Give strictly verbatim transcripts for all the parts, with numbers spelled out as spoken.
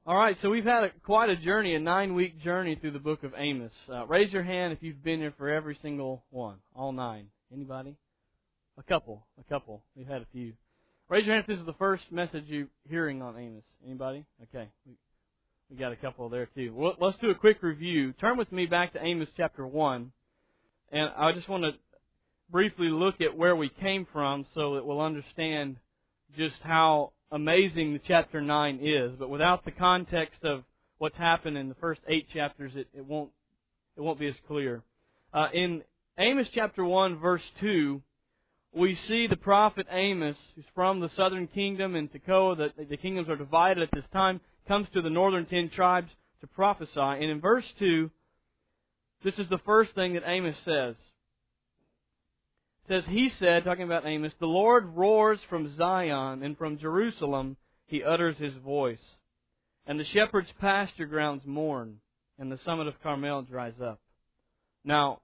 All right, so we've had a, quite a journey, a nine-week journey through the book of Amos. Uh, raise your hand if you've been here for every single one, all nine. Anybody? A couple, a couple. We've had a few. Raise your hand if this is the first message you're hearing on Amos. Anybody? Okay, we, we got a couple there too. Well, let's do a quick review. Turn with me back to Amos chapter one, and I just want to briefly look at where we came from so that we'll understand just how amazing the chapter nine is, but without the context of what's happened in the first eight chapters, it, it won't it won't be as clear. Uh, in Amos chapter one, verse two, we see the prophet Amos, who's from the southern kingdom in Tekoa. The, the kingdoms are divided at this time. Comes to the northern ten tribes to prophesy, and in verse two, this is the first thing that Amos says. It says, he said, talking about Amos, the Lord roars from Zion, and from Jerusalem He utters His voice. And the shepherd's pasture grounds mourn, and the summit of Carmel dries up. Now,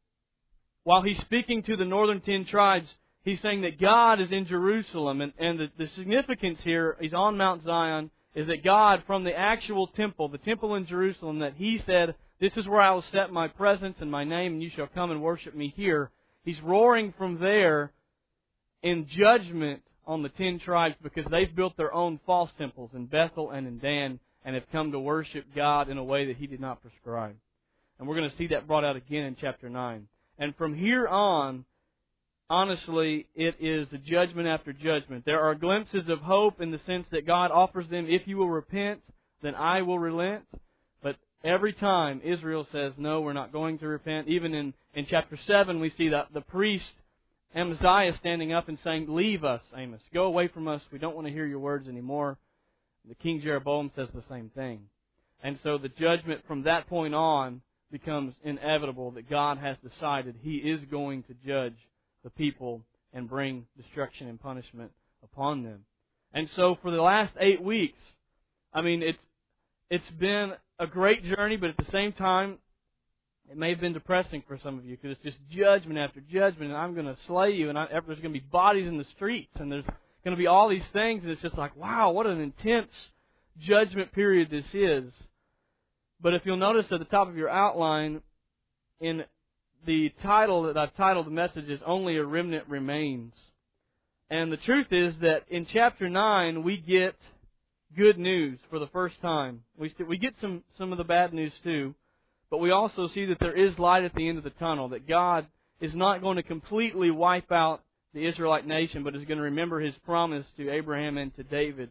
while He's speaking to the northern ten tribes, He's saying that God is in Jerusalem. And, and the, the significance here, He's on Mount Zion, is that God, from the actual temple, the temple in Jerusalem, that He said, this is where I will set My presence and My name, and you shall come and worship Me here. He's roaring from there in judgment on the ten tribes because they've built their own false temples in Bethel and in Dan and have come to worship God in a way that He did not prescribe. And we're going to see that brought out again in chapter nine. And from here on, honestly, it is the judgment after judgment. There are glimpses of hope in the sense that God offers them, if you will repent, then I will relent. But every time Israel says, no, we're not going to repent. Even in, in chapter seven, we see that the priest Amaziah standing up and saying, leave us, Amos. Go away from us. We don't want to hear your words anymore. The King Jeroboam says the same thing. And so the judgment from that point on becomes inevitable that God has decided He is going to judge the people and bring destruction and punishment upon them. And so for the last eight weeks, I mean, it's it's been a great journey, but at the same time, it may have been depressing for some of you because it's just judgment after judgment, and I'm going to slay you, and I, there's going to be bodies in the streets, and there's going to be all these things, and it's just like, wow, what an intense judgment period this is. But if you'll notice at the top of your outline, in the title that I've titled the message is Only a Remnant Remains. And the truth is that in chapter nine, we get good news for the first time. We st- we get some, some of the bad news too, but we also see that there is light at the end of the tunnel, that God is not going to completely wipe out the Israelite nation, but is going to remember His promise to Abraham and to David.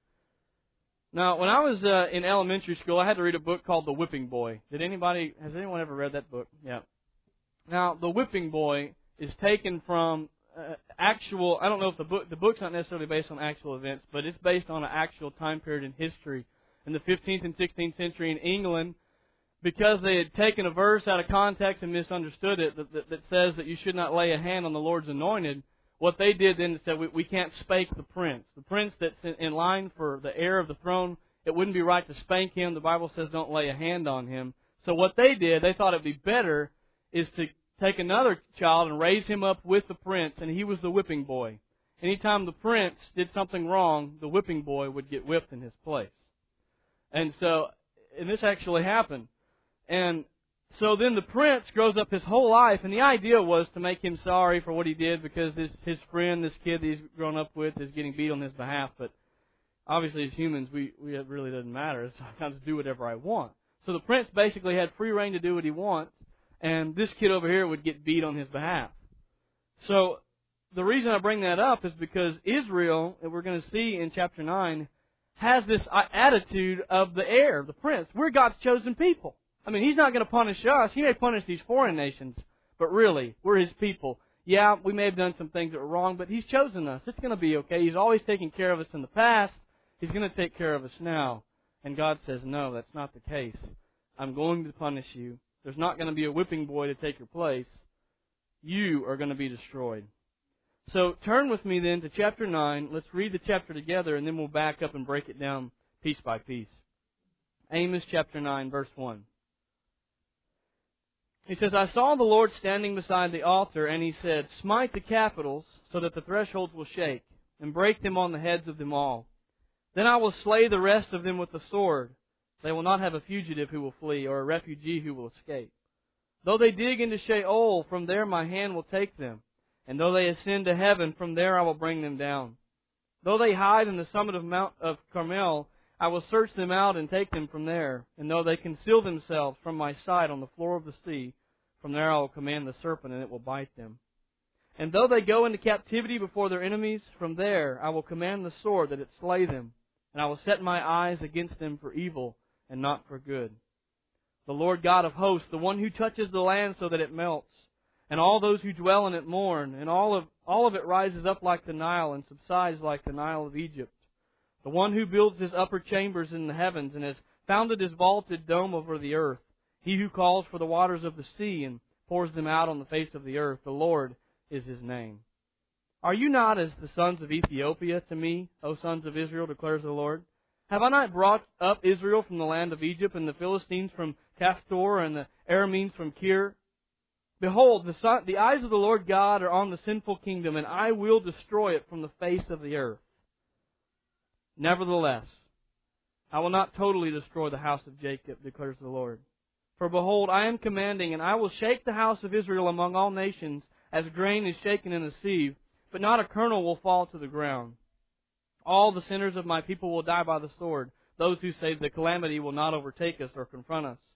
Now, when I was uh, in elementary school, I had to read a book called The Whipping Boy. Did anybody, has anyone ever read that book? Yeah. Now, The Whipping Boy is taken from uh, actual, I don't know if the book, the book's not necessarily based on actual events, but it's based on an actual time period in history. In the fifteenth and sixteenth century in England, because they had taken a verse out of context and misunderstood it that, that, that says that you should not lay a hand on the Lord's anointed, what they did then is said, we, we can't spank the prince. The prince that's in, in line for the heir of the throne, it wouldn't be right to spank him. The Bible says don't lay a hand on him. So what they did, they thought it would be better is to take another child and raise him up with the prince, and he was the whipping boy. Anytime the prince did something wrong, the whipping boy would get whipped in his place. And so, and this actually happened. And so then the prince grows up his whole life, and the idea was to make him sorry for what he did because this, his friend, this kid that he's grown up with, is getting beat on his behalf. But obviously as humans, we, we it really doesn't matter. So I kind of do whatever I want. So the prince basically had free reign to do what he wants, and this kid over here would get beat on his behalf. So the reason I bring that up is because Israel, that we're going to see in chapter nine, has this attitude of the heir, the prince. We're God's chosen people. I mean, He's not going to punish us. He may punish these foreign nations, but really, we're His people. Yeah, we may have done some things that were wrong, but He's chosen us. It's going to be okay. He's always taken care of us in the past. He's going to take care of us now. And God says, no, that's not the case. I'm going to punish you. There's not going to be a whipping boy to take your place. You are going to be destroyed. So turn with me then to chapter nine. Let's read the chapter together, and then we'll back up and break it down piece by piece. Amos chapter nine, verse one. He says, I saw the Lord standing beside the altar, and He said, smite the capitals so that the thresholds will shake, and break them on the heads of them all. Then I will slay the rest of them with the sword. They will not have a fugitive who will flee, or a refugee who will escape. Though they dig into Sheol, from there my hand will take them. And though they ascend to heaven, from there I will bring them down. Though they hide in the summit of Mount of Carmel, I will search them out and take them from there. And though they conceal themselves from my sight on the floor of the sea, from there I will command the serpent, and it will bite them. And though they go into captivity before their enemies, from there I will command the sword that it slay them. And I will set my eyes against them for evil and not for good. The Lord God of hosts, the one who touches the land so that it melts, and all those who dwell in it mourn, and all of all of it rises up like the Nile and subsides like the Nile of Egypt. The one who builds his upper chambers in the heavens and has founded his vaulted dome over the earth. He who calls for the waters of the sea and pours them out on the face of the earth. The Lord is His name. Are you not as the sons of Ethiopia to me, O sons of Israel, declares the Lord? Have I not brought up Israel from the land of Egypt, and the Philistines from Caphtor, and the Arameans from Kir? Behold, the, son, the eyes of the Lord God are on the sinful kingdom, and I will destroy it from the face of the earth. Nevertheless, I will not totally destroy the house of Jacob, declares the Lord. For behold, I am commanding, and I will shake the house of Israel among all nations, as grain is shaken in a sieve, but not a kernel will fall to the ground. All the sinners of my people will die by the sword, those who say the calamity will not overtake us or confront us.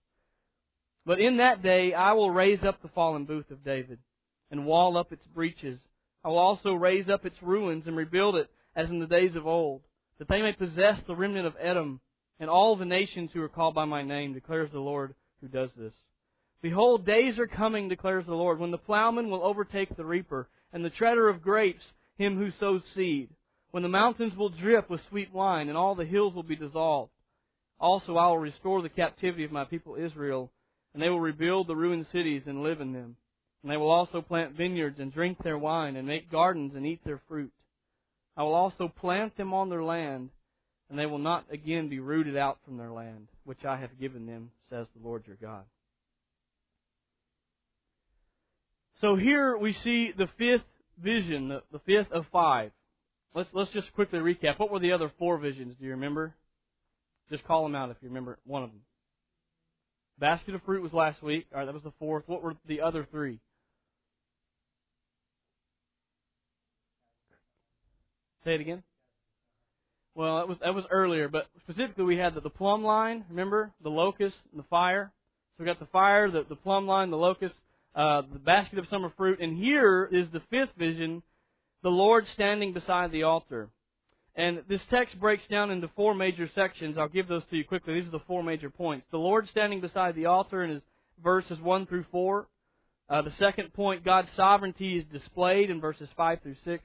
But in that day I will raise up the fallen booth of David, and wall up its breaches. I will also raise up its ruins, and rebuild it as in the days of old, that they may possess the remnant of Edom, and all the nations who are called by my name, declares the Lord who does this. Behold, days are coming, declares the Lord, when the plowman will overtake the reaper, and the treader of grapes him who sows seed. When the mountains will drip with sweet wine, and all the hills will be dissolved. Also I will restore the captivity of my people Israel, and they will rebuild the ruined cities and live in them. And they will also plant vineyards and drink their wine, and make gardens and eat their fruit. I will also plant them on their land, and they will not again be rooted out from their land, which I have given them, says the Lord your God. So here we see the fifth vision, the, the fifth of five. Let's let's just quickly recap. What were the other four visions? Do you remember? Just call them out if you remember one of them. Basket of fruit was last week. All right, that was the fourth. What were the other three? Say it again. Well, that was that was earlier, but specifically we had the, the plumb line. Remember the locust and the fire. So we got the fire, the, the plumb line, the locust, uh, the basket of summer fruit, and here is the fifth vision. The Lord standing beside the altar. And this text breaks down into four major sections. I'll give those to you quickly. These are the four major points. The Lord standing beside the altar in his verses one through four. Uh, the second point, God's sovereignty is displayed in verses five through six.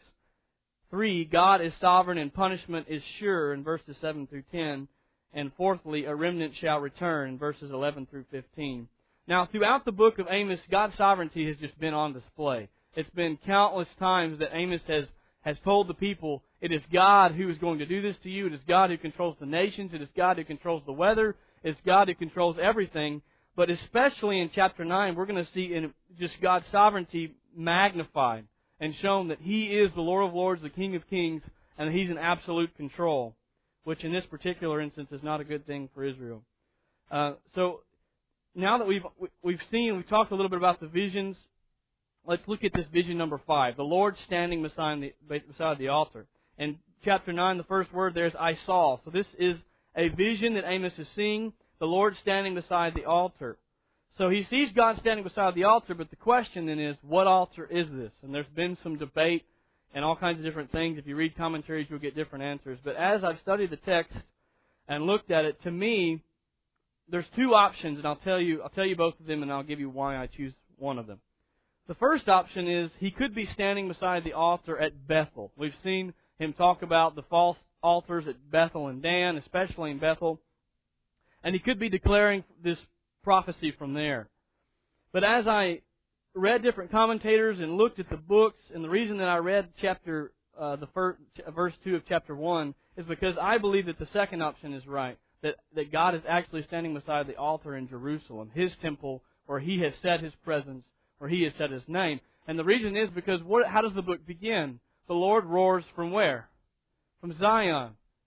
Three, God is sovereign and punishment is sure in verses seven through ten. And fourthly, a remnant shall return in verses eleven through fifteen. Now, throughout the book of Amos, God's sovereignty has just been on display. It's been countless times that Amos has, has told the people, it is God who is going to do this to you. It is God who controls the nations. It is God who controls the weather. It's God who controls everything. But especially in chapter nine, we're going to see in just God's sovereignty magnified and shown that He is the Lord of Lords, the King of Kings, and He's in absolute control, which in this particular instance is not a good thing for Israel. Uh, so now that we've we've seen, we've talked a little bit about the visions. Let's look at this vision number five. The Lord standing beside the, beside the altar. In chapter nine, the first word there is I saw. So this is a vision that Amos is seeing. The Lord standing beside the altar. So he sees God standing beside the altar, but the question then is, what altar is this? And there's been some debate and all kinds of different things. If you read commentaries, you'll get different answers. But as I've studied the text and looked at it, to me, there's two options, and I'll tell you, I'll tell you both of them, and I'll give you why I choose one of them. The first option is he could be standing beside the altar at Bethel. We've seen him talk about the false altars at Bethel and Dan, especially in Bethel. And he could be declaring this prophecy from there. But as I read different commentators and looked at the books, and the reason that I read chapter uh, the first, verse two of chapter one is because I believe that the second option is right, that, that God is actually standing beside the altar in Jerusalem, His temple, where He has set His presence, where He has set His name. And the reason is because what, how does the book begin? The Lord roars from where? From Zion.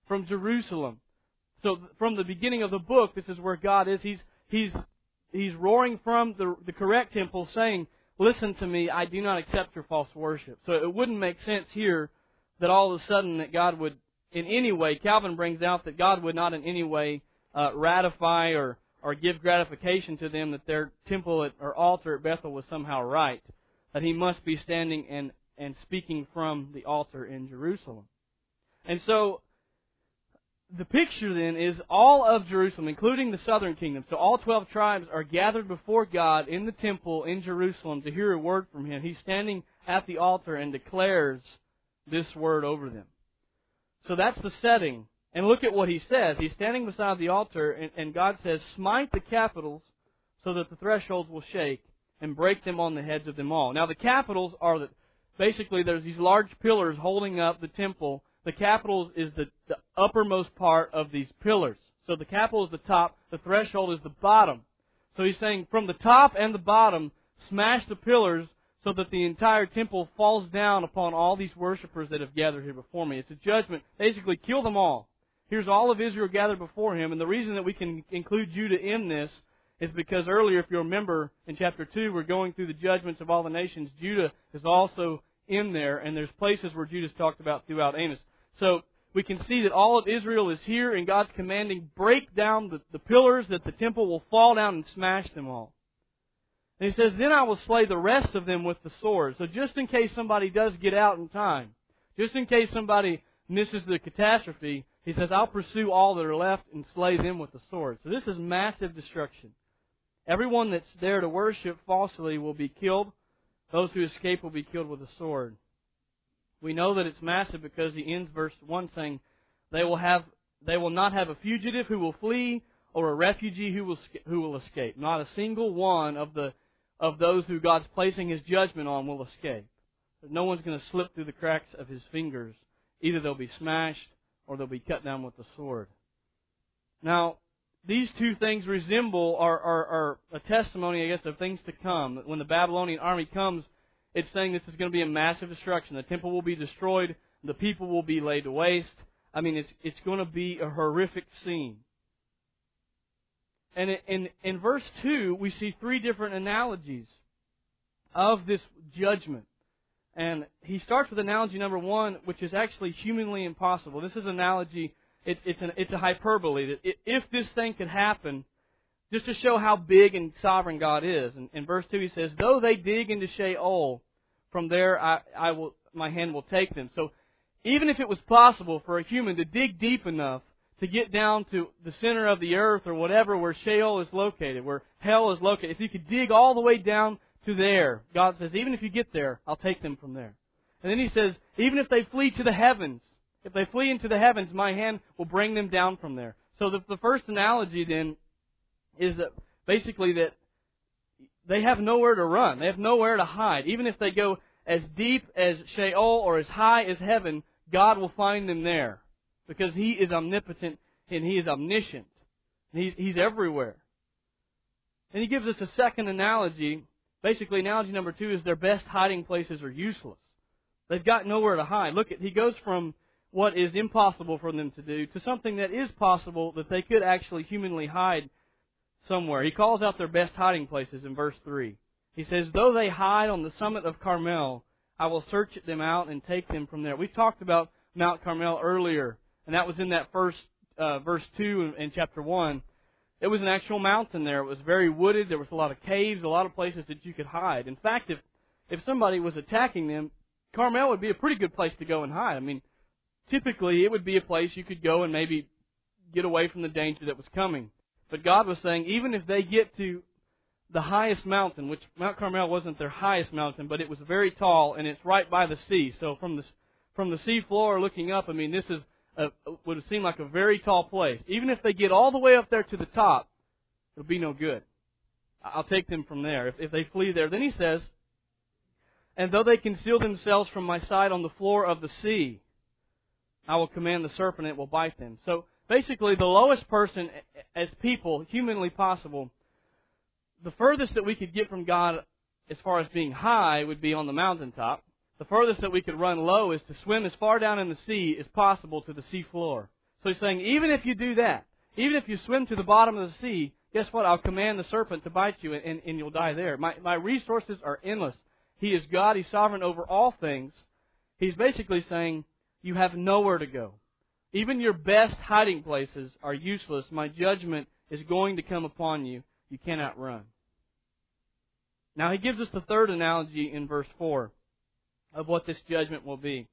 from Jerusalem. So from the beginning of the book, this is where God is. He's He's He's roaring from the, the correct temple saying, listen to me, I do not accept your false worship. So it wouldn't make sense here that all of a sudden that God would in any way, Calvin brings out that God would not in any way uh, ratify or, or give gratification to them that their temple at, or altar at Bethel was somehow right. That He must be standing and, and speaking from the altar in Jerusalem. And so the picture then is all of Jerusalem, including the southern kingdom. So all twelve tribes are gathered before God in the temple in Jerusalem to hear a word from Him. He's standing at the altar and declares this word over them. So that's the setting. And look at what He says. He's standing beside the altar and, and God says, smite the capitals so that the thresholds will shake and break them on the heads of them all. Now the capitals are the, basically there's these large pillars holding up the temple. The capitals is the, the uppermost part of these pillars. So the capital is the top, the threshold is the bottom. So He's saying from the top and the bottom, smash the pillars so that the entire temple falls down upon all these worshipers that have gathered here before me. It's a judgment. Basically, kill them all. Here's all of Israel gathered before Him. And the reason that we can include Judah in this is because earlier, if you remember, in chapter two, we're going through the judgments of all the nations. Judah is also in there, and there's places where Judah's talked about throughout Amos. So we can see that all of Israel is here, and God's commanding, break down the, the pillars, that the temple will fall down and smash them all. And He says, then I will slay the rest of them with the sword. So just in case somebody does get out in time, just in case somebody misses the catastrophe, He says, I'll pursue all that are left and slay them with the sword. So this is massive destruction. Everyone that's there to worship falsely will be killed. Those who escape will be killed with a sword. We know that it's massive because He ends verse one saying, they will have, they will not have a fugitive who will flee or a refugee who will who will escape. Not a single one of the of those who God's placing His judgment on will escape. No one's going to slip through the cracks of His fingers. Either they'll be smashed or they'll be cut down with the sword. Now, these two things resemble are, are, are a testimony, I guess, of things to come. When the Babylonian army comes, it's saying this is going to be a massive destruction. The temple will be destroyed. The people will be laid to waste. I mean, it's it's going to be a horrific scene. And in, in verse two, we see three different analogies of this judgment. And he starts with analogy number one, which is actually humanly impossible. This is an analogy, it, it's, an, it's a hyperbole. That if this thing could happen, just to show how big and sovereign God is. And in verse two he says, though they dig into Sheol, from there I, I will, my hand will take them. So even if it was possible for a human to dig deep enough to get down to the center of the earth or whatever where Sheol is located, where hell is located, if you could dig all the way down to there, God says, even if you get there, I'll take them from there. And then He says, even if they flee to the heavens, if they flee into the heavens, my hand will bring them down from there. So the, the first analogy then is that basically that they have nowhere to run. They have nowhere to hide. Even if they go as deep as Sheol or as high as heaven, God will find them there. Because He is omnipotent and He is omniscient. He's, he's everywhere. And He gives us a second analogy. Basically, analogy number two is their best hiding places are useless. They've got nowhere to hide. Look, at he goes from what is impossible for them to do to something that is possible that they could actually humanly hide somewhere. He calls out their best hiding places in verse three. He says, though they hide on the summit of Carmel, I will search them out and take them from there. We talked about Mount Carmel earlier, and that was in that first uh, verse two in, in chapter one. It was an actual mountain there. It was very wooded. There was a lot of caves, a lot of places that you could hide. In fact, if if somebody was attacking them, Carmel would be a pretty good place to go and hide. I mean, typically it would be a place you could go and maybe get away from the danger that was coming. But God was saying, even if they get to the highest mountain, which Mount Carmel wasn't their highest mountain, but it was very tall and it's right by the sea. So from the from the sea floor looking up, I mean, this is a, would seem like a very tall place. Even if they get all the way up there to the top, it'll be no good. I'll take them from there if, if they flee there. Then he says, and though they conceal themselves from my sight on the floor of the sea, I will command the serpent, it will bite them. So basically, the lowest person as people, humanly possible, the furthest that we could get from God as far as being high would be on the mountaintop. The furthest that we could run low is to swim as far down in the sea as possible to the sea floor. So he's saying, even if you do that, even if you swim to the bottom of the sea, guess what? I'll command the serpent to bite you, and, and you'll die there. My, my resources are endless. He is God. He's sovereign over all things. He's basically saying, you have nowhere to go. Even your best hiding places are useless. My judgment is going to come upon you. You cannot run. Now he gives us the third analogy in verse four of what this judgment will be.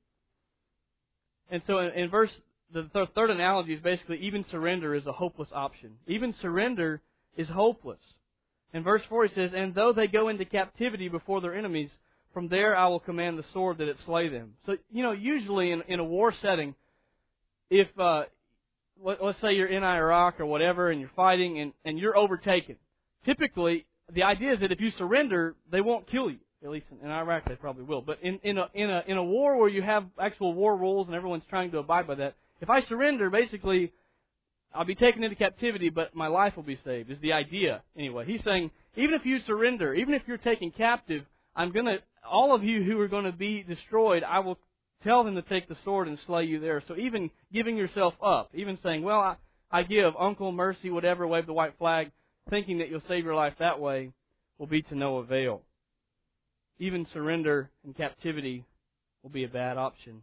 And so in, in verse, the th- third analogy is basically even surrender is a hopeless option. Even surrender is hopeless. In verse four he says, and though they go into captivity before their enemies, from there I will command the sword that it slay them. So, you know, usually in, in a war setting, if, uh, let, let's say you're in Iraq or whatever and you're fighting and, and you're overtaken, typically the idea is that if you surrender, they won't kill you. At least in, in Iraq they probably will. But in, in, a, in, a, in a war where you have actual war rules and everyone's trying to abide by that, if I surrender, basically I'll be taken into captivity, but my life will be saved, is the idea. Anyway, he's saying, even if you surrender, even if you're taken captive, I'm going to, all of you who are going to be destroyed, I will tell them to take the sword and slay you there. So even giving yourself up, even saying, well, I, I give, uncle, mercy, whatever, wave the white flag, thinking that you'll save your life that way, will be to no avail. Even surrender and captivity will be a bad option.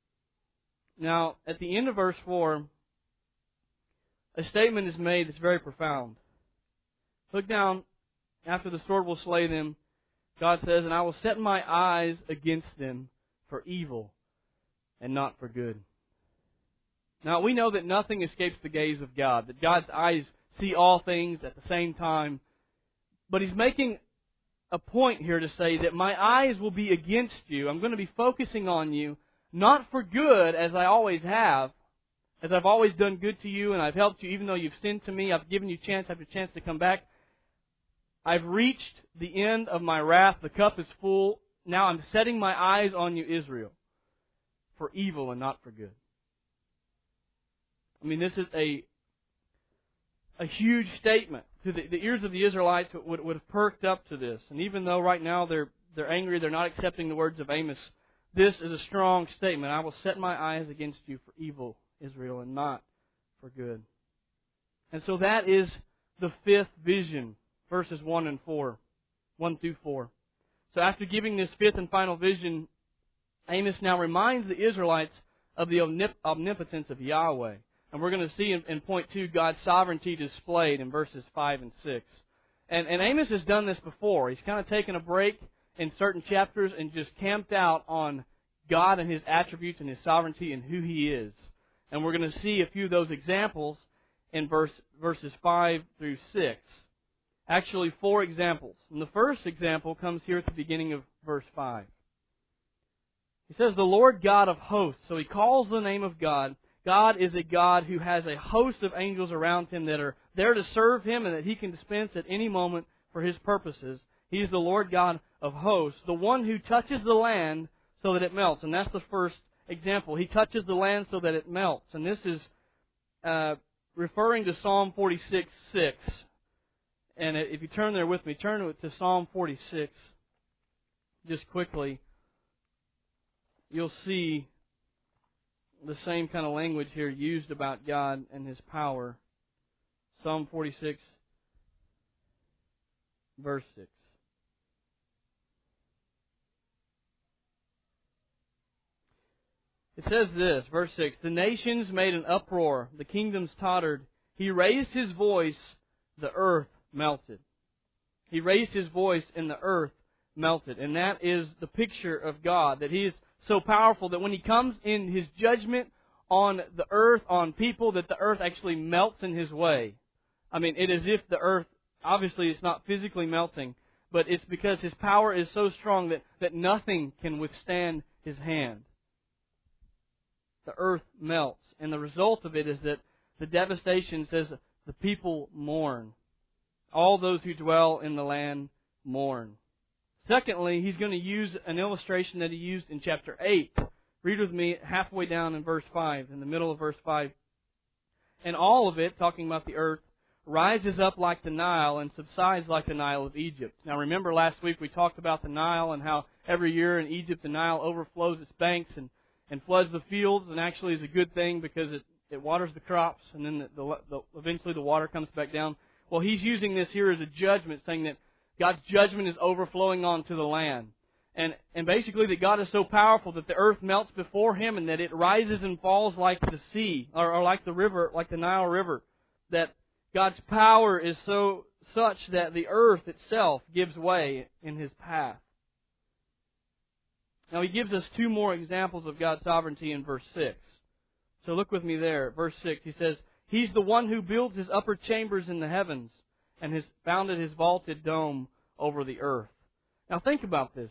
Now, at the end of verse four, a statement is made that's very profound. Look down, after the sword will slay them, God says, and I will set my eyes against them for evil and not for good. Now, we know that nothing escapes the gaze of God, that God's eyes see all things at the same time. But He's making a point here to say that my eyes will be against you. I'm going to be focusing on you, not for good, as I always have, as I've always done good to you and I've helped you, even though you've sinned to me, I've given you chance after chance to come back. I've reached the end of my wrath. The cup is full. Now I'm setting my eyes on you, Israel, for evil and not for good. I mean, this is a a huge statement. To the, the ears of the Israelites would, would have perked up to this. And even though right now they're they're angry, they're not accepting the words of Amos, this is a strong statement. I will set my eyes against you for evil, Israel, and not for good. And so that is the fifth vision, verses one and four, one through four. So after giving this fifth and final vision, Amos now reminds the Israelites of the omnip- omnipotence of Yahweh. And we're going to see in, in point two God's sovereignty displayed in verses five and six. And, and Amos has done this before. He's kind of taken a break in certain chapters and just camped out on God and His attributes and His sovereignty and who He is. And we're going to see a few of those examples in verse, verses five through six. Actually, four examples. And the first example comes here at the beginning of verse five. He says, the Lord God of hosts. So he calls the name of God. God is a God who has a host of angels around Him that are there to serve Him and that He can dispense at any moment for His purposes. He is the Lord God of hosts, the one who touches the land so that it melts. And that's the first example. He touches the land so that it melts. And this is uh, referring to Psalm forty-six six. And if you turn there with me, turn to Psalm forty-six just quickly. You'll see the same kind of language here used about God and His power. Psalm forty-six, verse six. It says this, verse six, the nations made an uproar, the kingdoms tottered. He raised His voice, the earth melted. He raised His voice and the earth melted. And that is the picture of God, that He is so powerful that when He comes in His judgment on the earth, on people, that the earth actually melts in His way. I mean, it is if the earth, obviously it's not physically melting, but it's because His power is so strong that, that nothing can withstand His hand. The earth melts. And the result of it is that the devastation says the people mourn. All those who dwell in the land mourn. Secondly, He's going to use an illustration that He used in chapter eight. Read with me halfway down in verse five, in the middle of verse five. And all of it, talking about the earth, rises up like the Nile and subsides like the Nile of Egypt. Now remember last week we talked about the Nile and how every year in Egypt the Nile overflows its banks and, and floods the fields, and actually is a good thing because it it waters the crops, and then the, the, the, eventually the water comes back down. Well, He's using this here as a judgment, saying that God's judgment is overflowing onto the land. And, and basically that God is so powerful that the earth melts before Him and that it rises and falls like the sea, or, or like the river, like the Nile River. That God's power is so such that the earth itself gives way in His path. Now He gives us two more examples of God's sovereignty in verse six. So look with me there. Verse six, He says, He's the one who builds His upper chambers in the heavens and has founded His vaulted dome over the earth. Now think about this.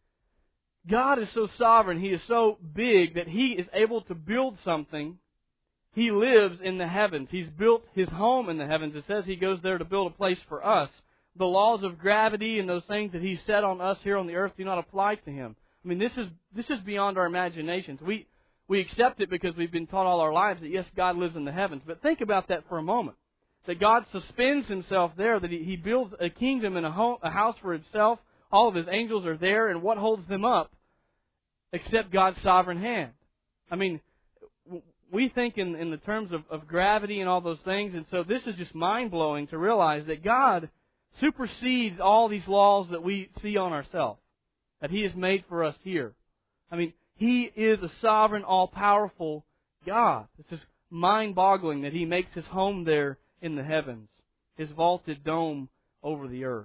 God is so sovereign, He is so big that He is able to build something. He lives in the heavens. He's built His home in the heavens. It says He goes there to build a place for us. The laws of gravity and those things that He set on us here on the earth do not apply to Him. I mean, this is this is beyond our imaginations. We we accept it because we've been taught all our lives that, yes, God lives in the heavens. But think about that for a moment. That God suspends Himself there, that He, he builds a kingdom and a, home, a house for Himself. All of His angels are there, and what holds them up except God's sovereign hand? I mean, we think in, in the terms of, of gravity and all those things, and so this is just mind-blowing to realize that God supersedes all these laws that we see on ourselves, that He has made for us here. I mean, He is a sovereign, all-powerful God. It's just mind-boggling that He makes His home there in the heavens, His vaulted dome over the earth.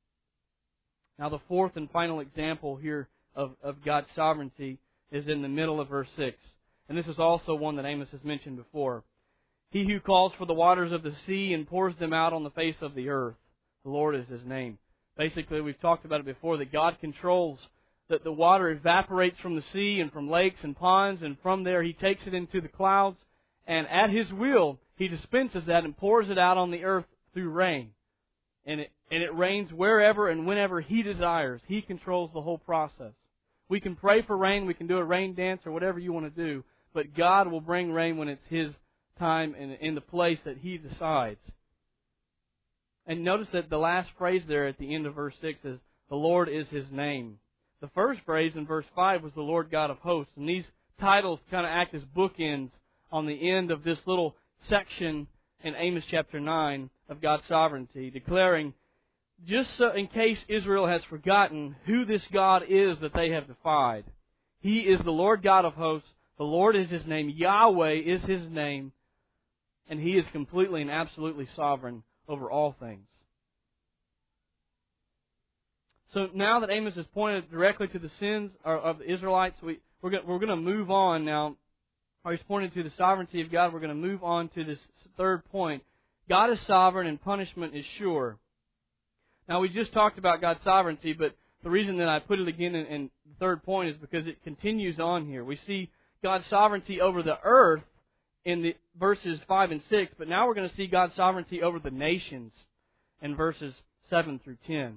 Now, the fourth and final example here of, of God's sovereignty is in the middle of verse six. And this is also one that Amos has mentioned before. He who calls for the waters of the sea and pours them out on the face of the earth. The Lord is His name. Basically, we've talked about it before, that God controls that the water evaporates from the sea and from lakes and ponds, and from there He takes it into the clouds, and at His will, He dispenses that and pours it out on the earth through rain. And it, and it rains wherever and whenever He desires. He controls the whole process. We can pray for rain, we can do a rain dance or whatever you want to do, but God will bring rain when it's His time and in the place that He decides. And notice that the last phrase there at the end of verse six is, the Lord is His name. The first phrase in verse five was the Lord God of hosts. And these titles kind of act as bookends on the end of this little section in Amos chapter nine of God's sovereignty, declaring, just so in case Israel has forgotten who this God is that they have defied. He is the Lord God of hosts. The Lord is His name. Yahweh is His name. And He is completely and absolutely sovereign over all things. So now that Amos has pointed directly to the sins of the Israelites, we, we're going we're going to move on now. Or he's pointed to the sovereignty of God. We're going to move on to this third point. God is sovereign and punishment is sure. Now, we just talked about God's sovereignty, but the reason that I put it again in, in the third point is because it continues on here. We see God's sovereignty over the earth in the verses five and six, but now we're going to see God's sovereignty over the nations in verses seven through ten.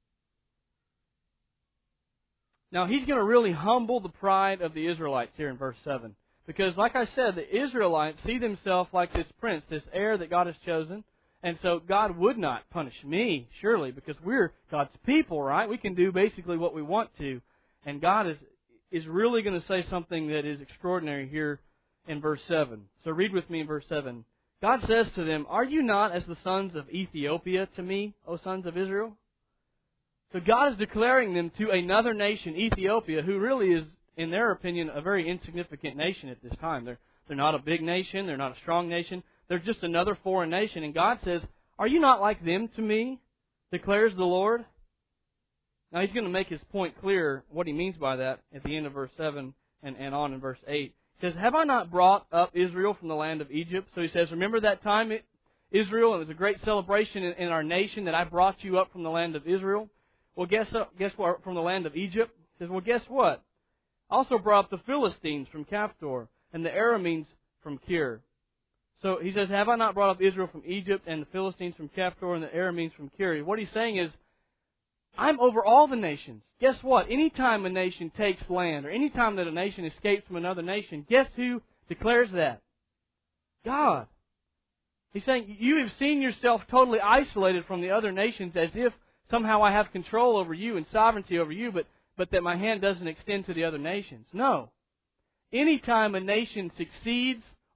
Now, He's going to really humble the pride of the Israelites here in verse seven. Because, like I said, the Israelites see themselves like this prince, this heir that God has chosen. And so God would not punish me, surely, because we're God's people, right? We can do basically what we want to. And God is is really going to say something that is extraordinary here in verse seven. So read with me in verse seven. God says to them, "Are you not as the sons of Ethiopia to me, O sons of Israel?" So God is declaring them to another nation, Ethiopia, who really is, in their opinion, a very insignificant nation at this time. They're, they're not a big nation. They're not a strong nation. They're just another foreign nation. And God says, "Are you not like them to me, declares the Lord?" Now He's going to make His point clear, what He means by that, at the end of verse seven and, and on in verse eight. He says, "Have I not brought up Israel from the land of Egypt?" So He says, remember that time, it, Israel, it was a great celebration in, in our nation that I brought you up from the land of Israel. Well, guess, uh, guess what? From the land of Egypt. He says, well, guess what? I also brought up the Philistines from Caphtor and the Arameans from Kir. So He says, "Have I not brought up Israel from Egypt and the Philistines from Caphtor and the Arameans from Kir?" What He's saying is, I'm over all the nations. Guess what? Anytime a nation takes land, or anytime that a nation escapes from another nation, guess who declares that? God. He's saying, you have seen yourself totally isolated from the other nations as if somehow I have control over you and sovereignty over you, but, but that my hand doesn't extend to the other nations. No. Anytime a nation succeeds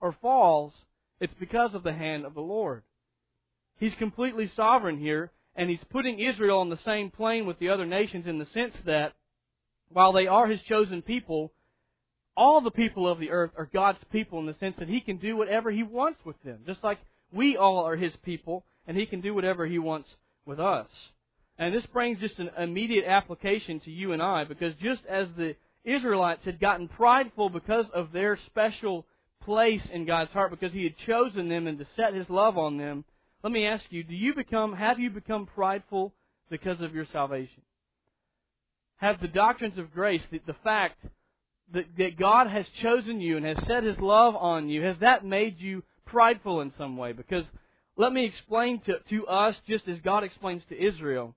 or falls, it's because of the hand of the Lord. He's completely sovereign here, and He's putting Israel on the same plane with the other nations in the sense that while they are His chosen people, all the people of the earth are God's people in the sense that He can do whatever He wants with them. Just like we all are His people, and He can do whatever He wants with us. And this brings just an immediate application to you and I, because just as the Israelites had gotten prideful because of their special place in God's heart, because He had chosen them and to set His love on them, let me ask you, do you become, have you become prideful because of your salvation? Have the doctrines of grace, the, the fact that, that God has chosen you and has set His love on you, has that made you prideful in some way? Because let me explain to, to us, just as God explains to Israel,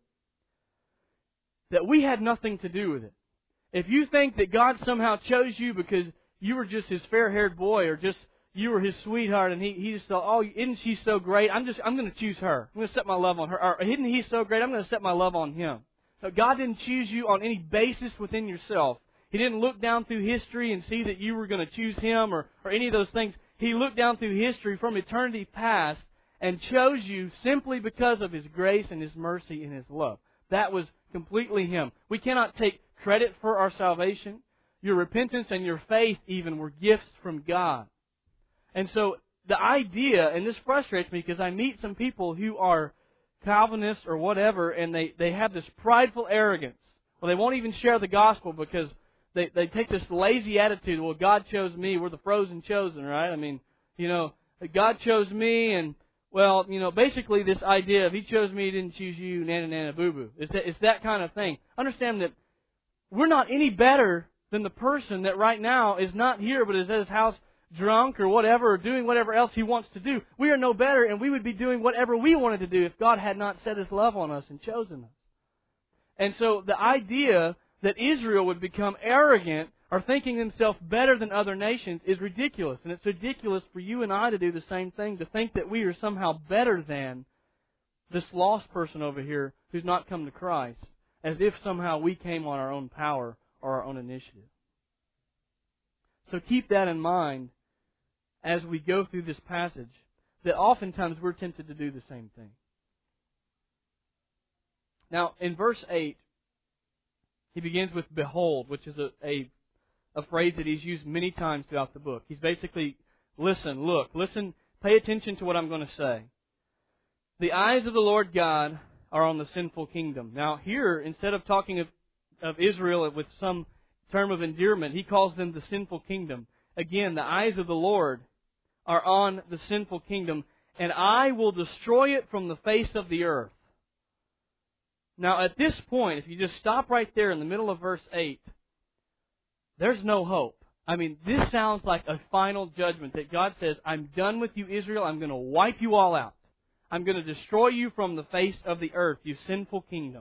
that we had nothing to do with it. If you think that God somehow chose you because you were just His fair-haired boy, or just you were His sweetheart, and He, he just thought, oh, isn't she so great? I'm just I'm going to choose her. I'm going to set my love on her. Or isn't He so great? I'm going to set my love on him. No, God didn't choose you on any basis within yourself. He didn't look down through history and see that you were going to choose Him or, or any of those things. He looked down through history from eternity past and chose you simply because of His grace and His mercy and His love. That was completely Him. We cannot take credit for our salvation. Your repentance and your faith even were gifts from God. And so the idea, and this frustrates me because I meet some people who are Calvinists or whatever, and they, they have this prideful arrogance. Well, they won't even share the gospel because they, they take this lazy attitude. Well, God chose me. We're the frozen chosen, right? I mean, you know, God chose me, and, well, you know, basically this idea of He chose me, He didn't choose you, nana, nana, boo-boo. It's that, it's that kind of thing. Understand that we're not any better than the person that right now is not here but is at his house drunk or whatever, or doing whatever else he wants to do. We are no better, and we would be doing whatever we wanted to do if God had not set His love on us and chosen us. And so the idea that Israel would become arrogant or thinking themselves better than other nations is ridiculous. And it's ridiculous for you and I to do the same thing, to think that we are somehow better than this lost person over here who's not come to Christ, as if somehow we came on our own power or our own initiative. So keep that in mind as we go through this passage, that oftentimes we're tempted to do the same thing. Now, in verse eight, he begins with behold, which is a, a, a phrase that he's used many times throughout the book. He's basically, listen, look, listen, pay attention to what I'm going to say. The eyes of the Lord God are on the sinful kingdom. Now, here, instead of talking of, of Israel with some term of endearment, he calls them the sinful kingdom. Again, the eyes of the Lord are on the sinful kingdom, and I will destroy it from the face of the earth. Now, at this point, if you just stop right there in the middle of verse eight, there's no hope. I mean, this sounds like a final judgment that God says, I'm done with you, Israel. I'm going to wipe you all out. I'm going to destroy you from the face of the earth, you sinful kingdom.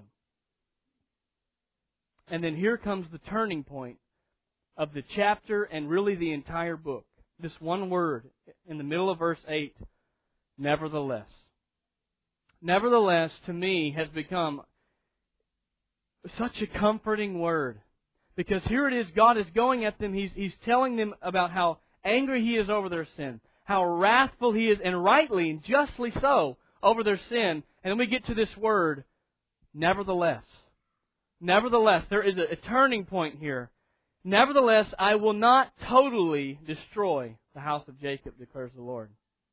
And then here comes the turning point of the chapter and really the entire book. This one word in the middle of verse eight, nevertheless. Nevertheless, to me, has become such a comforting word. Because here it is, God is going at them. He's, he's telling them about how angry He is over their sin. How wrathful He is, and rightly and justly so, over their sin. And then we get to this word, nevertheless. Nevertheless, there is a, a turning point here. Nevertheless, I will not totally destroy the house of Jacob, declares the Lord.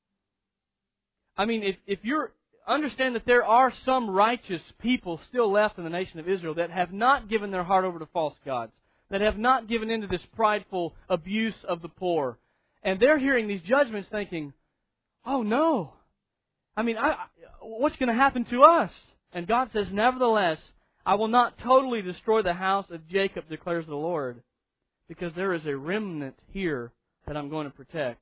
I mean, if, if you're, understand that there are some righteous people still left in the nation of Israel that have not given their heart over to false gods, that have not given into this prideful abuse of the poor. And they're hearing these judgments thinking, oh no, I mean, I, what's going to happen to us? And God says, nevertheless, I will not totally destroy the house of Jacob, declares the Lord, because there is a remnant here that I'm going to protect.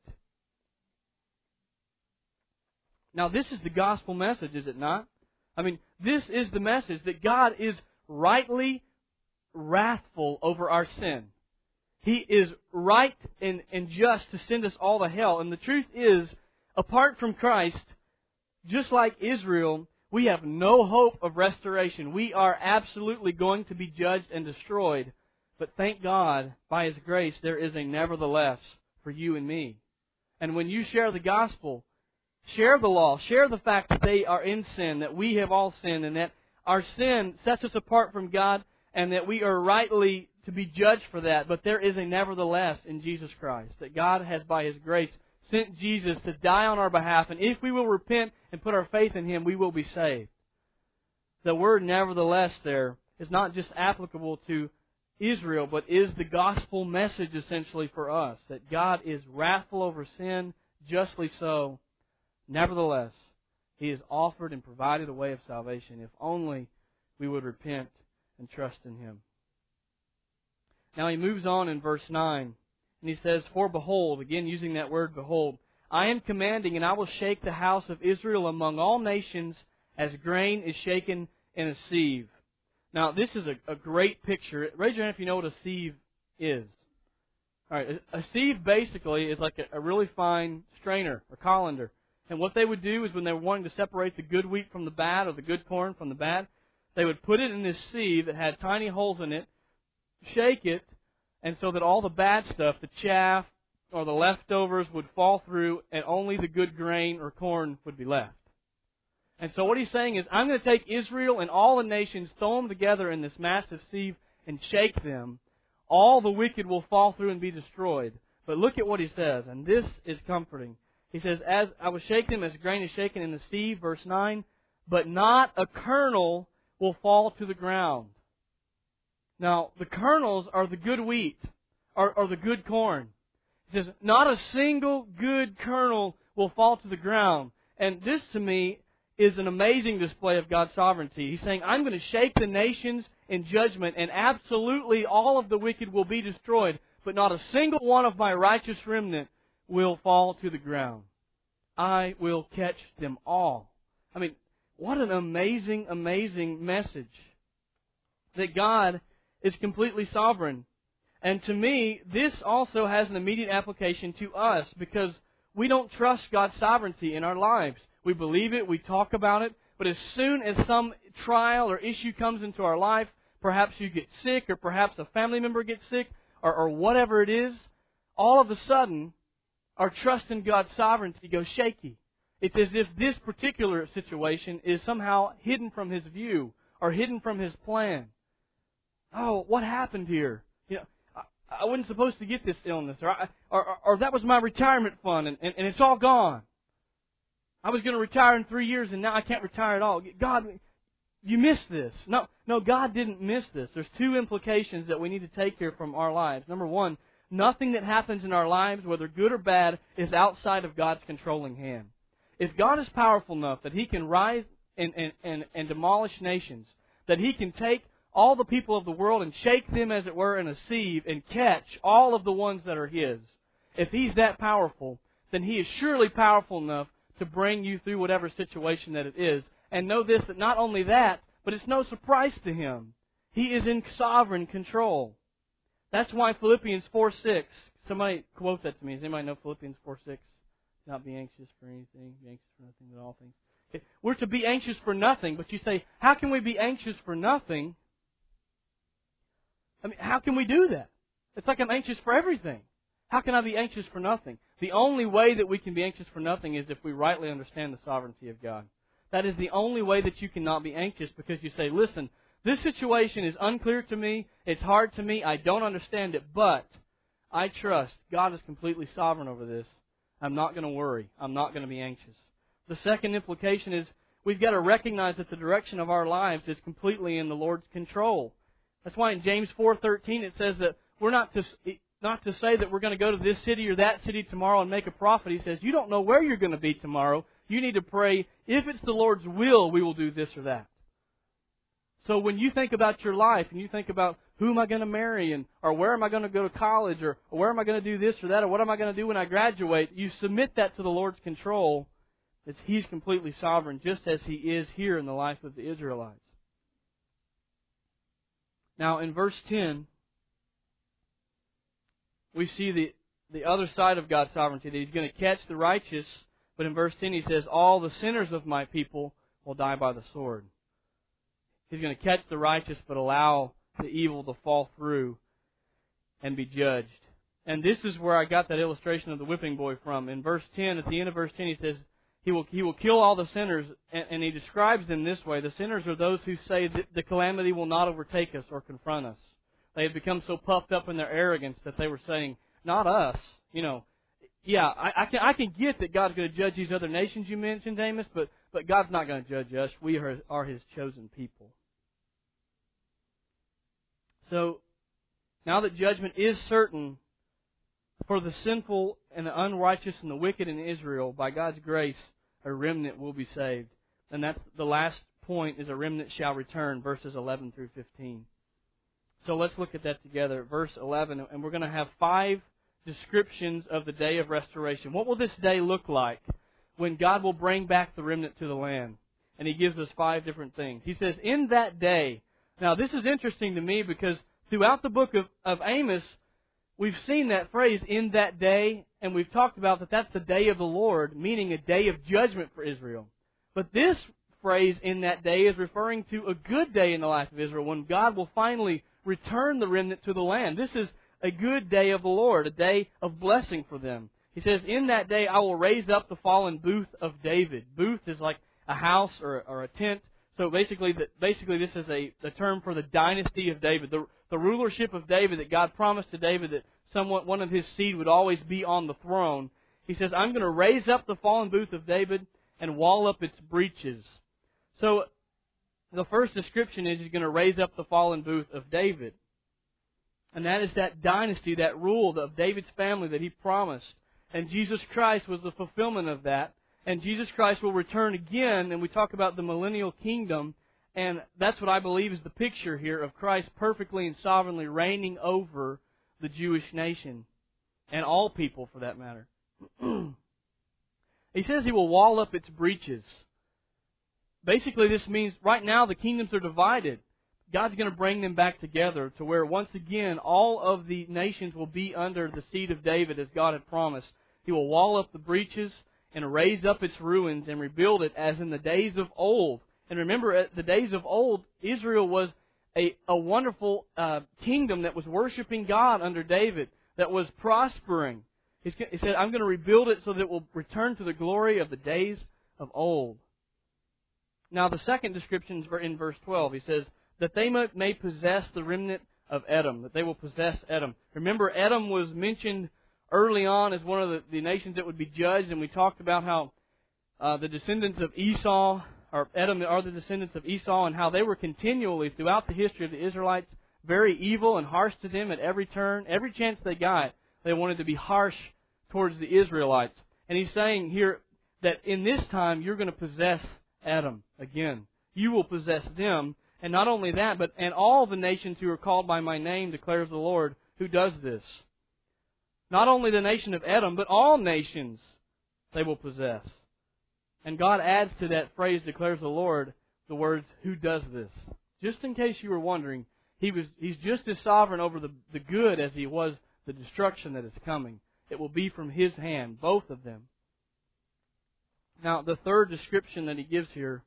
Now, this is the gospel message, is it not? I mean, this is the message that God is rightly wrathful over our sin. He is right and, and just to send us all to hell. And the truth is, apart from Christ, just like Israel, we have no hope of restoration. We are absolutely going to be judged and destroyed. But thank God, by His grace, there is a nevertheless for you and me. And when you share the gospel, share the law, share the fact that they are in sin, that we have all sinned, and that our sin sets us apart from God, and that we are rightly to be judged for that. But there is a nevertheless in Jesus Christ, that God has by His grace sent Jesus to die on our behalf, and if we will repent and put our faith in Him, we will be saved. The word nevertheless there is not just applicable to Israel, but is the gospel message essentially for us, that God is wrathful over sin, justly so. Nevertheless, He has offered and provided a way of salvation if only we would repent and trust in Him. Now he moves on in verse nine, and he says, For behold, again using that word behold, I am commanding, and I will shake the house of Israel among all nations as grain is shaken in a sieve. Now this is a, a great picture. Raise your hand if you know what a sieve is. All right, a, a sieve basically is like a, a really fine strainer or colander. And what they would do is when they were wanting to separate the good wheat from the bad, or the good corn from the bad, they would put it in this sieve that had tiny holes in it, shake it, and so that all the bad stuff, the chaff or the leftovers, would fall through, and only the good grain or corn would be left. And so what he's saying is, I'm going to take Israel and all the nations, throw them together in this massive sieve, and shake them. All the wicked will fall through and be destroyed. But look at what he says, and this is comforting. He says, As I will shake them as grain is shaken in the sieve, verse nine, but not a kernel will fall to the ground. Now, the kernels are the good wheat, or, or the good corn. He says, not a single good kernel will fall to the ground. And this, to me, is an amazing display of God's sovereignty. He's saying, I'm going to shake the nations in judgment, and absolutely all of the wicked will be destroyed, but not a single one of my righteous remnant will fall to the ground. I will catch them all. I mean, what an amazing, amazing message. That God is completely sovereign. And to me, this also has an immediate application to us, because we don't trust God's sovereignty in our lives. We believe it, we talk about it, but as soon as some trial or issue comes into our life, perhaps you get sick, or perhaps a family member gets sick, or, or whatever it is, all of a sudden, our trust in God's sovereignty goes shaky. It's as if this particular situation is somehow hidden from His view, or hidden from His plan. Oh, what happened here? You know, I, I wasn't supposed to get this illness, or, I, or, or, or that was my retirement fund, and, and, and it's all gone. I was going to retire in three years, and now I can't retire at all. God, you missed this. No, no, God didn't miss this. There's two implications that we need to take here from our lives. Number one, nothing that happens in our lives, whether good or bad, is outside of God's controlling hand. If God is powerful enough that He can rise and, and, and, and demolish nations, that He can take all the people of the world and shake them, as it were, in a sieve and catch all of the ones that are His, if He's that powerful, then He is surely powerful enough to bring you through whatever situation that it is. And know this, that not only that, but it's no surprise to Him. He is in sovereign control. That's why Philippians four six, somebody quote that to me. Does anybody know Philippians four six? Not be anxious for anything, be anxious for nothing, but all things. Okay. We're to be anxious for nothing, but you say, how can we be anxious for nothing? I mean, how can we do that? It's like I'm anxious for everything. How can I be anxious for nothing? The only way that we can be anxious for nothing is if we rightly understand the sovereignty of God. That is the only way that you cannot be anxious, because you say, listen, this situation is unclear to me, it's hard to me, I don't understand it, but I trust God is completely sovereign over this. I'm not going to worry. I'm not going to be anxious. The second implication is we've got to recognize that the direction of our lives is completely in the Lord's control. That's why in James four thirteen it says that we're not to not to say that we're going to go to this city or that city tomorrow and make a profit. He says, you don't know where you're going to be tomorrow. You need to pray, if it's the Lord's will, we will do this or that. So when you think about your life and you think about who am I going to marry, and or where am I going to go to college, or, or where am I going to do this or that, or what am I going to do when I graduate, you submit that to the Lord's control, as He's completely sovereign, just as He is here in the life of the Israelites. Now in verse ten, we see the, the other side of God's sovereignty, that He's going to catch the righteous, but in verse ten He says, all the sinners of my people will die by the sword. He's going to catch the righteous, but allow the evil to fall through and be judged. And this is where I got that illustration of the whipping boy from. In verse ten, at the end of verse ten, he says, He will, he will kill all the sinners, and, and he describes them this way. The sinners are those who say that the calamity will not overtake us or confront us. They have become so puffed up in their arrogance that they were saying, not us. You know, yeah, I, I can I can get that God's going to judge these other nations you mentioned, Amos, but, but God's not going to judge us. We are, are His chosen people. So, now that judgment is certain for the sinful and the unrighteous and the wicked in Israel, by God's grace, a remnant will be saved. And that's the last point, is a remnant shall return, verses eleven through fifteen. So let's look at that together. Verse eleven, and we're going to have five descriptions of the day of restoration. What will this day look like when God will bring back the remnant to the land? And He gives us five different things. He says, in that day. Now this is interesting to me because throughout the book of, of Amos, we've seen that phrase, in that day, and we've talked about that that's the day of the Lord, meaning a day of judgment for Israel. But this phrase, in that day, is referring to a good day in the life of Israel, when God will finally return the remnant to the land. This is a good day of the Lord, a day of blessing for them. He says, in that day I will raise up the fallen booth of David. Booth is like a house or, or a tent. So basically, the, basically this is a, a term for the dynasty of David, the, the rulership of David that God promised to David that someone, one of his seed would always be on the throne. He says, I'm going to raise up the fallen booth of David and wall up its breaches. So the first description is He's going to raise up the fallen booth of David. And that is that dynasty, that rule of David's family that He promised. And Jesus Christ was the fulfillment of that. And Jesus Christ will return again, and we talk about the millennial kingdom. And that's what I believe is the picture here of Christ perfectly and sovereignly reigning over the Jewish nation, and all people for that matter. He says He will wall up its breaches. Basically, this means right now the kingdoms are divided. God's going to bring them back together to where once again all of the nations will be under the seed of David as God had promised. He will wall up the breaches and raise up its ruins and rebuild it as in the days of old. And remember, at the days of old, Israel was a, a wonderful uh, kingdom that was worshiping God under David, that was prospering. He said, I'm going to rebuild it so that it will return to the glory of the days of old. Now, the second description is in verse twelve. He says, that they may possess the remnant of Edom, that they will possess Edom. Remember, Edom was mentioned early on as one of the, the nations that would be judged, and we talked about how uh, the descendants of Esau, or Edom are the descendants of Esau, and how they were continually, throughout the history of the Israelites, very evil and harsh to them at every turn. Every chance they got, they wanted to be harsh towards the Israelites. And He's saying here that in this time, you're going to possess Edom again. You will possess them. And not only that, but and all the nations who are called by my name, declares the Lord, who does this. Not only the nation of Edom, but all nations they will possess. And God adds to that phrase, declares the Lord, the words, who does this? Just in case you were wondering, He was He's just as sovereign over the, the good as He was the destruction that is coming. It will be from His hand, both of them. Now, the third description that He gives here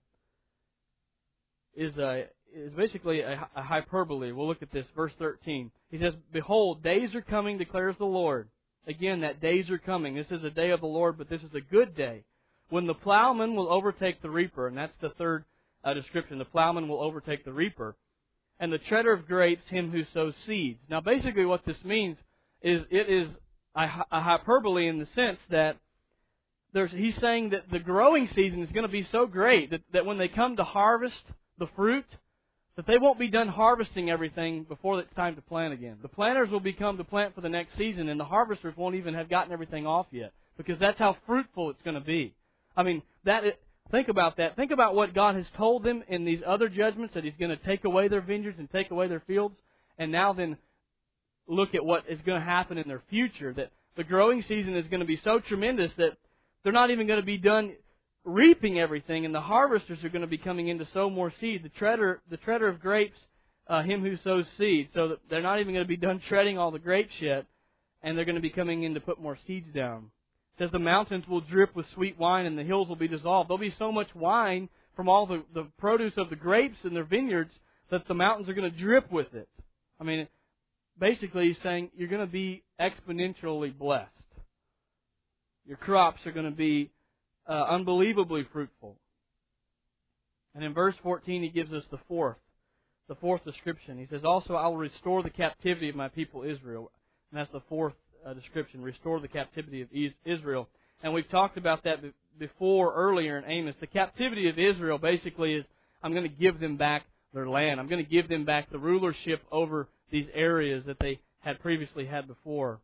is a is basically a, a hyperbole. We'll look at this, verse thirteen. He says, behold, days are coming, declares the Lord. Again, that days are coming. This is a day of the Lord, but this is a good day, when the plowman will overtake the reaper. And that's the third uh, description. The plowman will overtake the reaper. And the treader of grapes, him who sows seeds. Now, basically what this means is it is a, a hyperbole in the sense that there's, he's saying that the growing season is going to be so great that, that when they come to harvest the fruit, that they won't be done harvesting everything before it's time to plant again. The planters will become to plant for the next season, and the harvesters won't even have gotten everything off yet, because that's how fruitful it's going to be. I mean, that think about that. Think about what God has told them in these other judgments, that He's going to take away their vineyards and take away their fields, and now then look at what is going to happen in their future, that the growing season is going to be so tremendous that they're not even going to be done reaping everything, and the harvesters are going to be coming in to sow more seed. The treader, the treader of grapes, uh, him who sows seed. So that they're not even going to be done treading all the grapes yet, and they're going to be coming in to put more seeds down. It says the mountains will drip with sweet wine, and the hills will be dissolved. There'll be so much wine from all the, the produce of the grapes in their vineyards that the mountains are going to drip with it. I mean, basically he's saying you're going to be exponentially blessed. Your crops are going to be uh, unbelievably fruitful. And in verse fourteen, he gives us the fourth, the fourth description. He says, also, I will restore the captivity of my people Israel. And that's the fourth uh, description, restore the captivity of Israel. And we've talked about that before earlier in Amos. The captivity of Israel basically is, I'm going to give them back their land. I'm going to give them back the rulership over these areas that they had previously had before.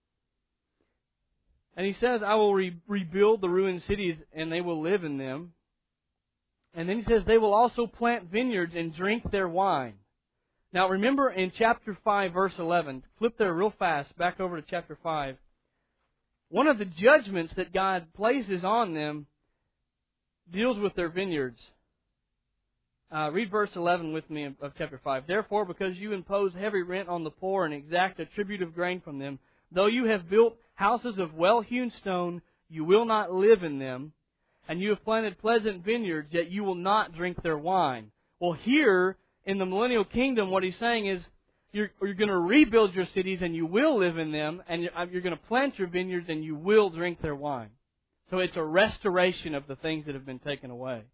And he says, I will re- rebuild the ruined cities and they will live in them. And then he says, they will also plant vineyards and drink their wine. Now remember in chapter five, verse eleven, flip there real fast, back over to chapter five. One of the judgments that God places on them deals with their vineyards. Uh, read verse eleven with me of chapter five. Therefore, because you impose heavy rent on the poor and exact a tribute of grain from them, though you have built houses of well-hewn stone, you will not live in them. And you have planted pleasant vineyards, yet you will not drink their wine. Well, here in the millennial kingdom, what he's saying is, you're, you're going to rebuild your cities and you will live in them, and you're, you're going to plant your vineyards and you will drink their wine. So it's a restoration of the things that have been taken away.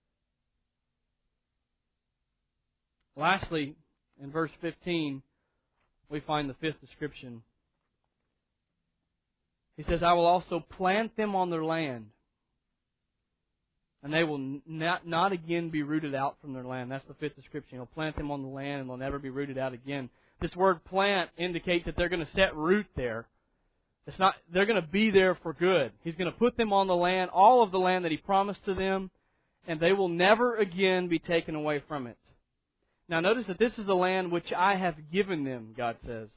Lastly, in verse fifteen, we find the fifth description. He says, I will also plant them on their land, and they will not, not again be rooted out from their land. That's the fifth description. He'll plant them on the land and they'll never be rooted out again. This word plant indicates that they're going to set root there. It's not, they're going to be there for good. He's going to put them on the land, all of the land that He promised to them, and they will never again be taken away from it. Now notice that this is the land which I have given them, God says.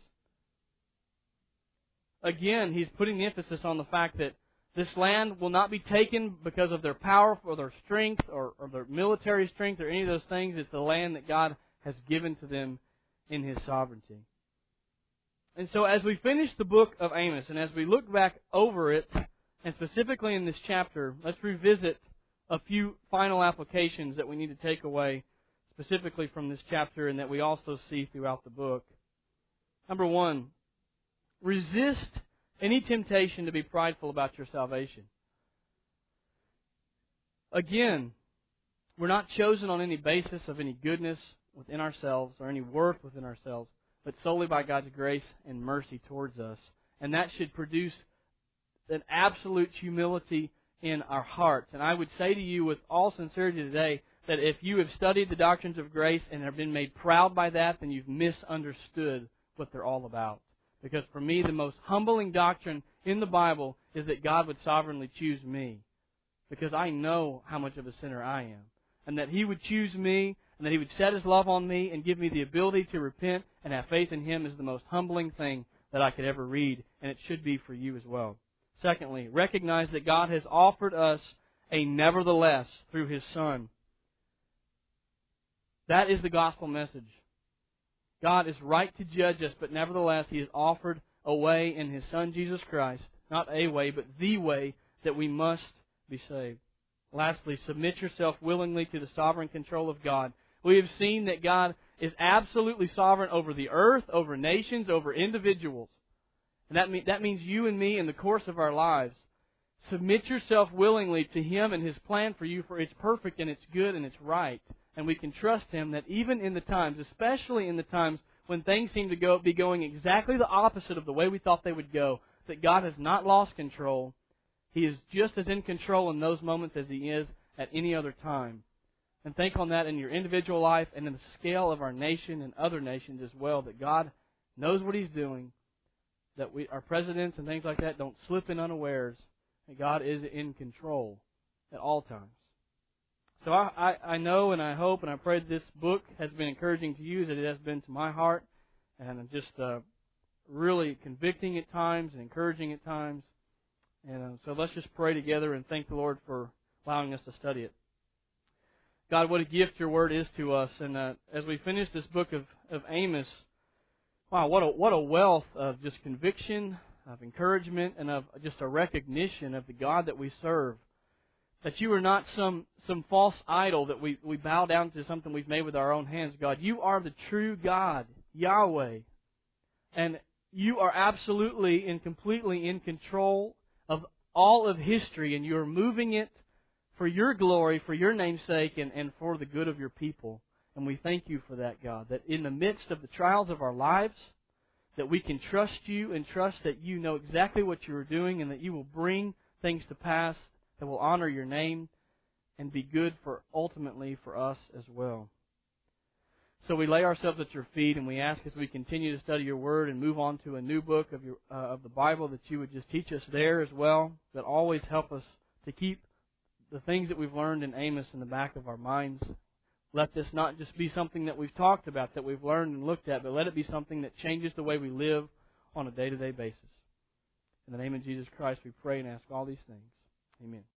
Again, He's putting the emphasis on the fact that this land will not be taken because of their power or their strength or, or their military strength or any of those things. It's the land that God has given to them in His sovereignty. And so as we finish the book of Amos and as we look back over it, and specifically in this chapter, let's revisit a few final applications that we need to take away specifically from this chapter and that we also see throughout the book. Number one, resist any temptation to be prideful about your salvation. Again, we're not chosen on any basis of any goodness within ourselves or any worth within ourselves, but solely by God's grace and mercy towards us. And that should produce an absolute humility in our hearts. And I would say to you with all sincerity today that if you have studied the doctrines of grace and have been made proud by that, then you've misunderstood what they're all about. Because for me, the most humbling doctrine in the Bible is that God would sovereignly choose me. Because I know how much of a sinner I am. And that He would choose me, and that He would set His love on me and give me the ability to repent and have faith in Him is the most humbling thing that I could ever read. And it should be for you as well. Secondly, recognize that God has offered us a nevertheless through His Son. That is the gospel message. God is right to judge us, but nevertheless He has offered a way in His Son Jesus Christ, not a way, but the way that we must be saved. Lastly, submit yourself willingly to the sovereign control of God. We have seen that God is absolutely sovereign over the earth, over nations, over individuals. And that, mean, that means you and me in the course of our lives. Submit yourself willingly to Him and His plan for you, for it's perfect and it's good and it's right. And we can trust Him that even in the times, especially in the times when things seem to go be going exactly the opposite of the way we thought they would go, that God has not lost control. He is just as in control in those moments as He is at any other time. And think on that in your individual life and in the scale of our nation and other nations as well, that God knows what He's doing, that we, our presidents and things like that don't slip in unawares, that God is in control at all times. So I, I, I know and I hope and I pray that this book has been encouraging to you as it has been to my heart, and just uh, really convicting at times and encouraging at times. And uh, so let's just pray together and thank the Lord for allowing us to study it. God, what a gift Your Word is to us. And uh, as we finish this book of, of Amos, wow, what a, what a wealth of just conviction, of encouragement, and of just a recognition of the God that we serve. That You are not some, some false idol that we, we bow down to, something we've made with our own hands, God. You are the true God, Yahweh. And you are absolutely and completely in control of all of history, and you are moving it for your glory, for your name's sake, and, and for the good of your people. And we thank you for that, God, that in the midst of the trials of our lives, that we can trust you and trust that you know exactly what you are doing and that you will bring things to pass that will honor your name and be good for ultimately for us as well. So we lay ourselves at your feet, and we ask as we continue to study your Word and move on to a new book of your uh, of the Bible that you would just teach us there as well, that always help us to keep the things that we've learned in Amos in the back of our minds. Let this not just be something that we've talked about, that we've learned and looked at, but let it be something that changes the way we live on a day-to-day basis. In the name of Jesus Christ, we pray and ask all these things. Amen.